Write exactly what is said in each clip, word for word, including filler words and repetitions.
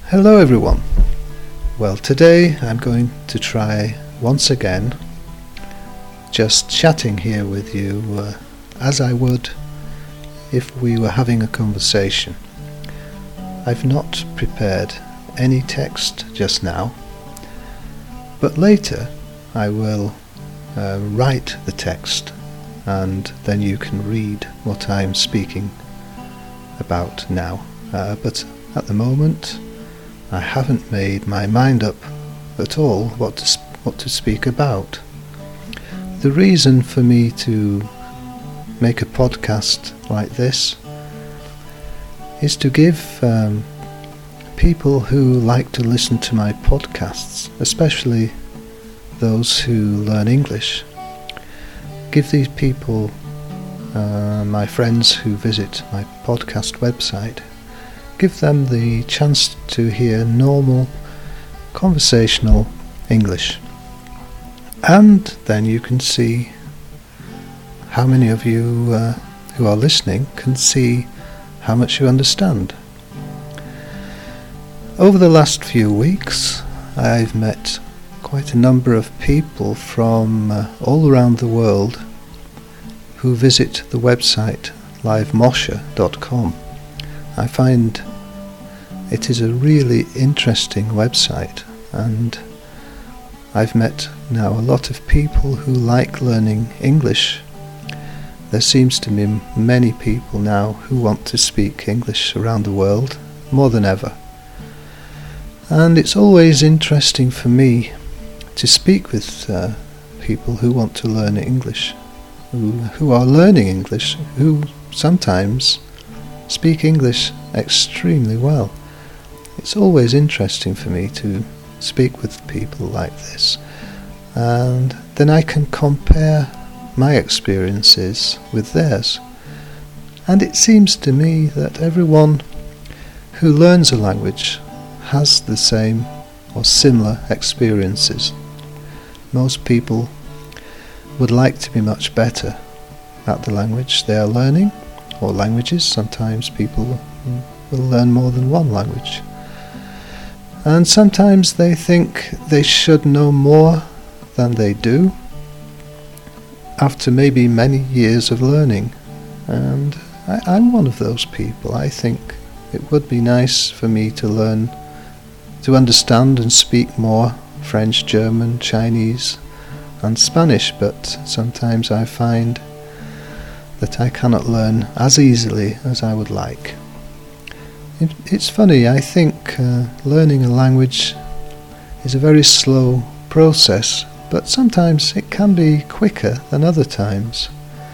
Hello everyone. Well, today I'm going to try once again just chatting here with you uh, as I would if we were having a conversation. I've not prepared any text just now, but later I will uh, write the text and then you can read what I'm speaking about now. Uh, but at the moment I haven't made my mind up at all what to, sp- what to speak about. The reason for me to make a podcast like this is to give um, people who like to listen to my podcasts, especially those who learn English, give these people, uh, my friends who visit my podcast website, give them the chance to hear normal conversational English. And then you can see how many of you uh, who are listening can see how much you understand. Over the last few weeks I've met quite a number of people from uh, all around the world who visit the website live moshe dot com. I find it is a really interesting website, and I've met now a lot of people who like learning English. There seems to be many people now who want to speak English around the world, more than ever. And it's always interesting for me to speak with uh, people who want to learn English, who, who are learning English, who sometimes speak English extremely well. It's always interesting for me to speak with people like this, and then I can compare my experiences with theirs. And it seems to me that everyone who learns a language has the same or similar experiences. Most people would like to be much better at the language they are learning, or languages. Sometimes people will learn more than one language. And sometimes they think they should know more than they do after maybe many years of learning. And I, I'm one of those people. I think it would be nice for me to learn, to understand and speak more French, German, Chinese and Spanish, but sometimes I find that I cannot learn as easily as I would like. It, it's funny, I think uh, learning a language is a very slow process, but sometimes it can be quicker than other times.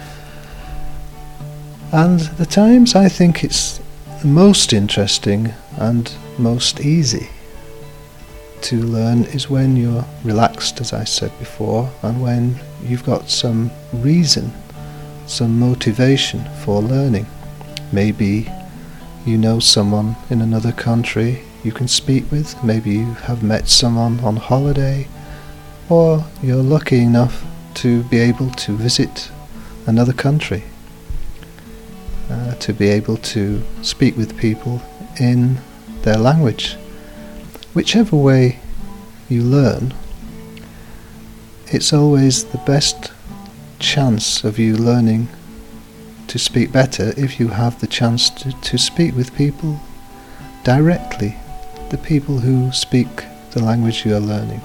And the times I think it's most interesting and most easy to learn is when you're relaxed, as I said before, and when you've got some reason, some motivation for learning. Maybe you know someone in another country you can speak with, maybe you have met someone on holiday, or you're lucky enough to be able to visit another country, uh, to be able to speak with people in their language. Whichever way you learn, it's always the best chance of you learning to speak better if you have the chance to, to speak with people directly, the people who speak the language you are learning.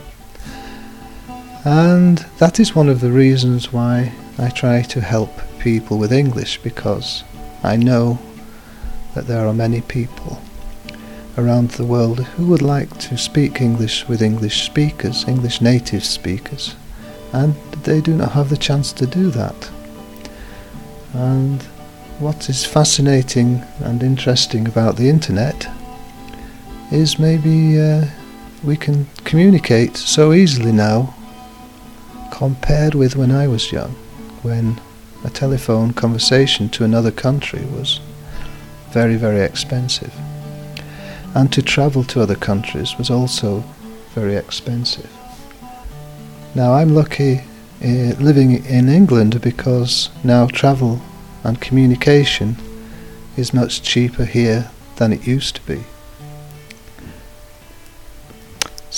And that is one of the reasons why I try to help people with English, because I know that there are many people around the world who would like to speak English with English speakers, English native speakers, and they do not have the chance to do that. And what is fascinating and interesting about the internet is maybe uh, we can communicate so easily now compared with when I was young, when a telephone conversation to another country was very, very expensive. And to travel to other countries was also very expensive. Now I'm lucky uh, living in England, because now travel and communication is much cheaper here than it used to be.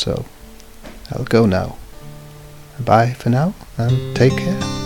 So I'll go now. Bye for now, and take care.